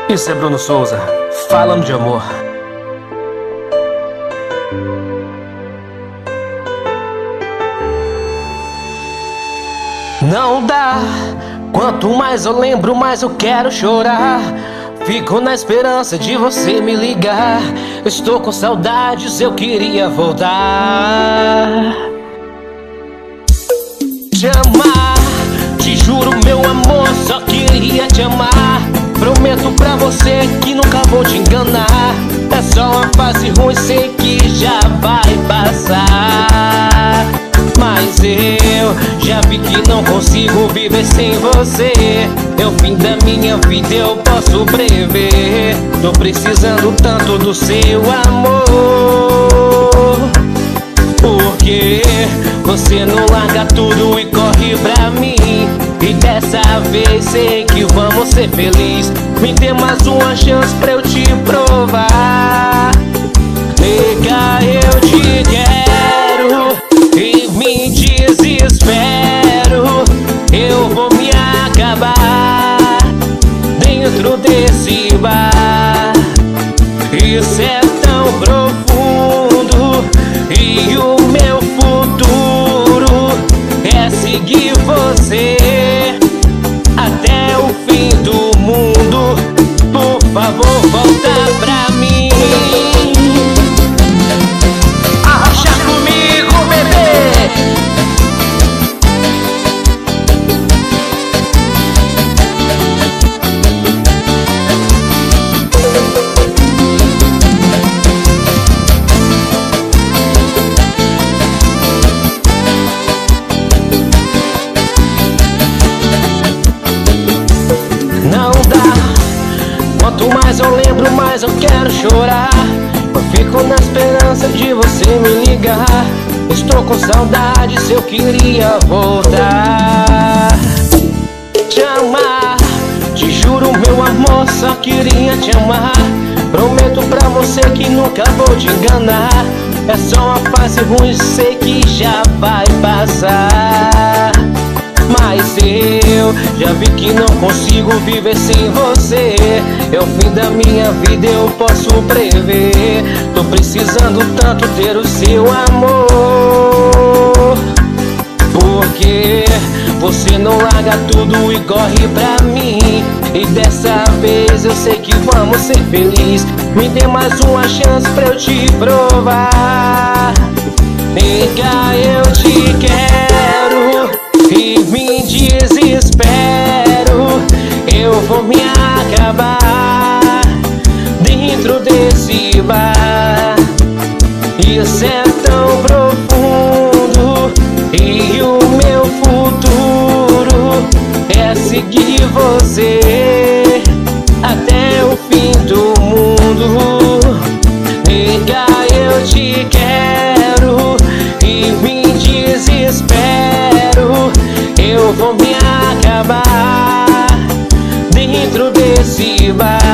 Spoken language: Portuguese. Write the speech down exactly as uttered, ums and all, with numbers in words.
Isso é Bruno Souza, falando de amor. Não dá, quanto mais eu lembro, mais eu quero chorar. Fico na esperança de você me ligar. Estou com saudades, eu queria voltar. Te amar, te juro meu amor, só queria te amar. Prometo pra você que nunca vou te enganar. É só uma fase ruim, sei que já vai passar. Mas eu já vi que não consigo viver sem você. É o fim da minha vida, eu posso prever. Tô precisando tanto do seu amor. Porque você não larga tudo e corre pra mim. E dessa vez sei que vamos ser felizes. Me dê mais uma chance pra eu te provar. Nega, eu te quero e me desespero. Eu vou me acabar dentro desse bar. Isso é tão profundo e o meu futuro é seguir você até o fim do mundo. Por favor, volta pra mim. Arrocha comigo, bebê. Não dá, quanto mais eu lembro, mais eu quero chorar. Eu fico na esperança de você me ligar. Estou com saudades, eu queria voltar. Te amar, te juro meu amor, só queria te amar. Prometo pra você que nunca vou te enganar. É só uma fase ruim, sei que já vai passar. Mas eu já vi que não consigo viver sem você. É o fim da minha vida, eu posso prever. Tô precisando tanto ter o seu amor. Porque você não larga tudo e corre pra mim. E dessa vez eu sei que vamos ser felizes. Me dê mais uma chance pra eu te provar. Nega, eu te quero e me desespero. Eu vou me acabar dentro desse bar. Isso é tão profundo e o meu futuro é seguir você até o fim do mundo. Nega, eu te quero e me desespero. Eu vou me acabar dentro desse bar.